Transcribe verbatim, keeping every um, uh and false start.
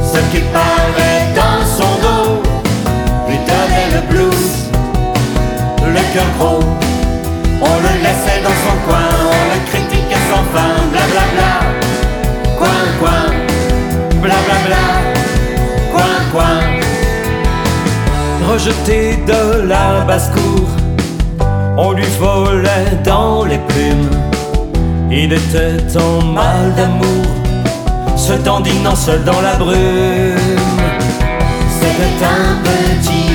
Ce qui parlait dans son dos lui donnait le blues, le cœur gros. On le laissait dans son coin, on le critiquait sans fin. Blablabla, coin coin, blablabla, coin coin. Rejeté de la basse-cour, on lui volait dans les plumes. Il était en mal d'amour, se dandinant seul dans la brume. C'était un petit